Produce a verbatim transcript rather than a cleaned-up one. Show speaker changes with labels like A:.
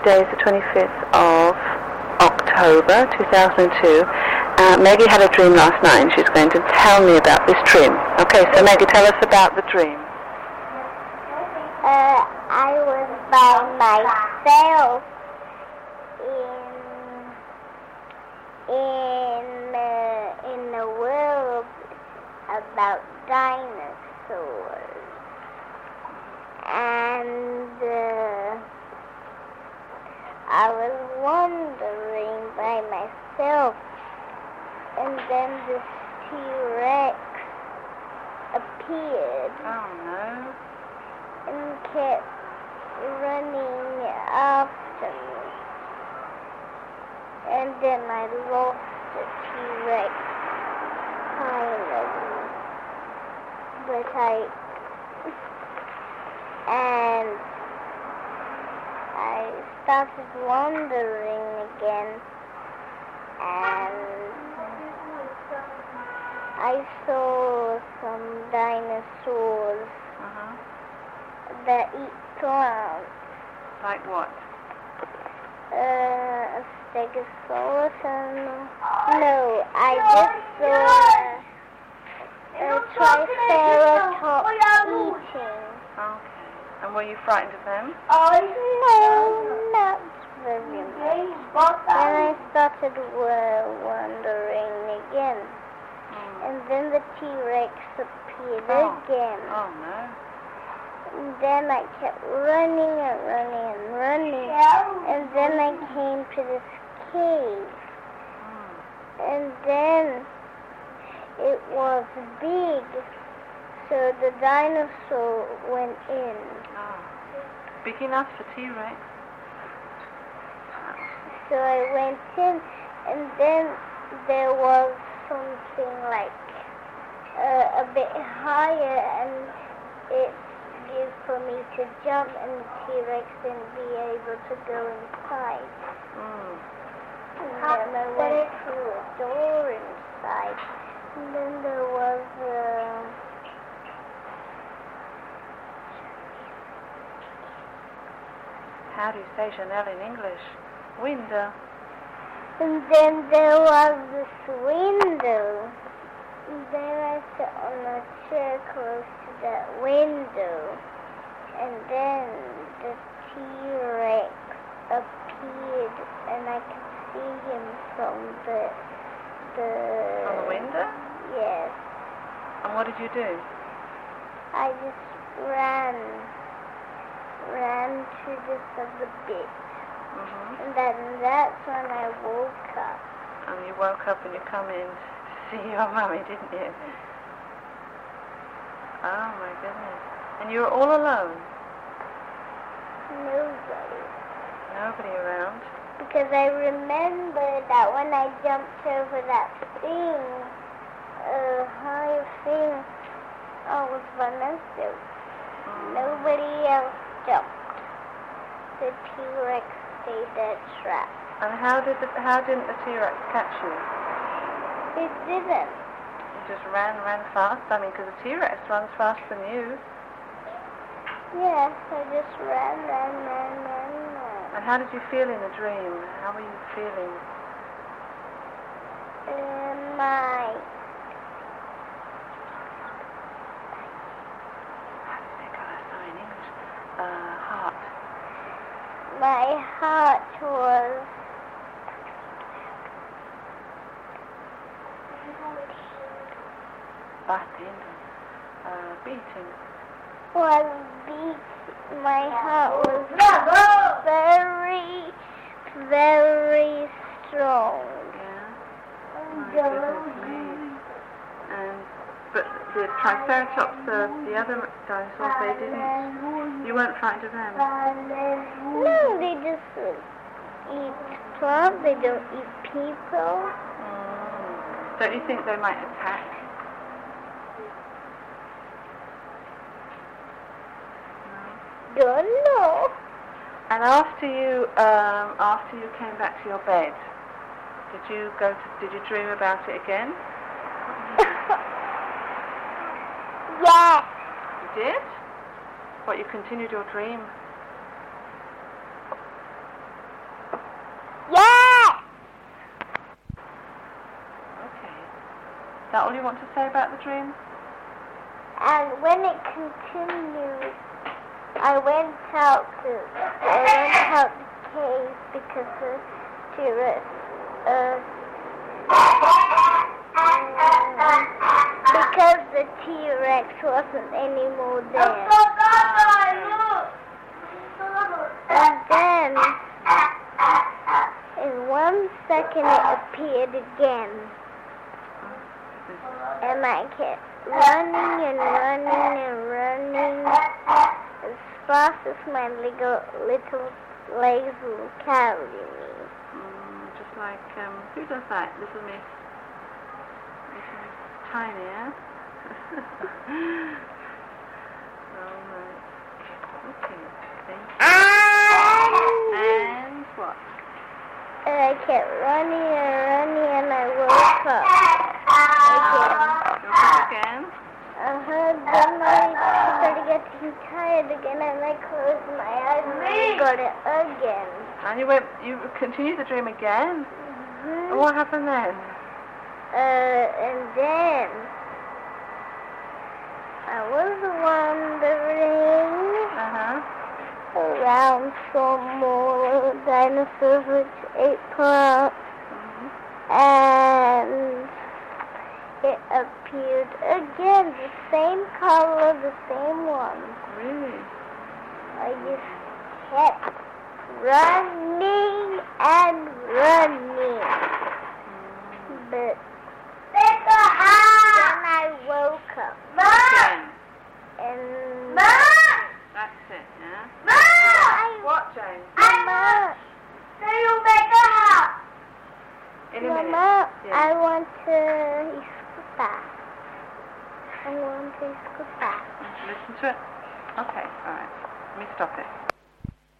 A: Today is the twenty-fifth of October two thousand two. Uh, Maggie had a dream last night and she's going to tell me about this dream. Okay, so Maggie, tell us about the dream.
B: Uh, I was by myself in in uh, in the world about dinosaurs, and uh, I was wandering by myself, and then this T-Rex appeared.
A: Oh no.
B: And kept running after me. And then I lost the T-Rex, finally. But I... And I started wandering again. And I saw some dinosaurs
A: Uh-huh.
B: that eat plants.
A: Like what?
B: Uh, a stegosaurus and... No, I just saw a, a triceratops eating.
A: Okay. And were you frightened of them?
B: No, not very much. Then I started uh, wandering again.
A: Mm.
B: And then the T-Rex appeared
A: Oh.
B: again.
A: Oh no.
B: And then I kept running and running and running. And then I came to this cave.
A: Mm.
B: And then it was big. So the dinosaur went in.
A: Oh. Big enough for T-Rex?
B: So I went in, and then there was something like uh, a bit higher, and it due for me to jump, and the T-Rex didn't be able to go inside.
A: Mm.
B: And then I went through a door inside. And then there was uh,
A: How do you say Chanel in English? Window.
B: and then there was this window. And then I sat on a chair close to that window. And then the T-Rex appeared, and I could see him from the the.
A: From the window?
B: Yes.
A: And what did you do?
B: I just ran, ran to this other bit,
A: Mm-hmm.
B: and then that's when I woke up.
A: And you woke up and you come in to see your mummy, didn't you? Oh my goodness. And you were all alone?
B: Nobody.
A: Nobody around?
B: Because I remember that when I jumped over that thing, uh, high thing, I was by myself.
A: Mm.
B: Nobody else jumped. The T-Rex stayed there trapped.
A: And how did the, how didn't the T-Rex catch you?
B: It didn't.
A: You just ran, ran fast? I mean, because the T-Rex runs faster than you.
B: Yes, I just ran, ran, ran, ran, ran.
A: And how did you feel in the dream? How were you feeling?
B: Uh, my,
A: How do you say God, sorry, in English? Uh, heart.
B: my heart was
A: Batting. Uh, beating.
B: was beat. My heart was very, very strong.
A: Yeah. My goodness me. And but the Triceratops, the, the other dinosaurs, they didn't. You weren't frightened of them.
B: No, they just uh, eat plants. They don't eat people.
A: Mm. Don't you think they might attack?
B: Don't know.
A: And after you, um, after you came back to your bed, did you go to? Did you dream about it again?
B: Yes.
A: You did? What? You continued your dream? that all you want to say about the dream?
B: And when it continued, I went out to I went out the cave because the T-Rex uh, because the T-Rex wasn't anymore there. And then in one second it appeared again. And I kept running and running and running as fast as my little, little legs will carry me.
A: Mm, just like, um, who does that? Little Miss, Little Miss Tiny, yeah? All right. Okay, thank you. And what?
B: And I kept running and running and I woke up again.
A: Woke up again?
B: Uh-huh, then I started getting tired again and I closed my eyes and I got it again.
A: And you went, you continued the dream again?
B: Mm-hmm.
A: And what happened then?
B: Uh, and then I was wandering
A: Uh-huh.
B: around some more dinosaurs which ate plants.
A: Mm-hmm.
B: And it appeared again, the same color, the same one.
A: Really?
B: I just kept running and running.
A: Mm.
B: But then I woke up.
A: Again.
B: And
A: That's it, yeah?
B: I,
A: What, James?
B: Mama,
A: In a minute.
B: Mama,
A: Yeah.
B: I want to escapar. I want to escapar.
A: Listen to it? Okay, alright. Let me stop it.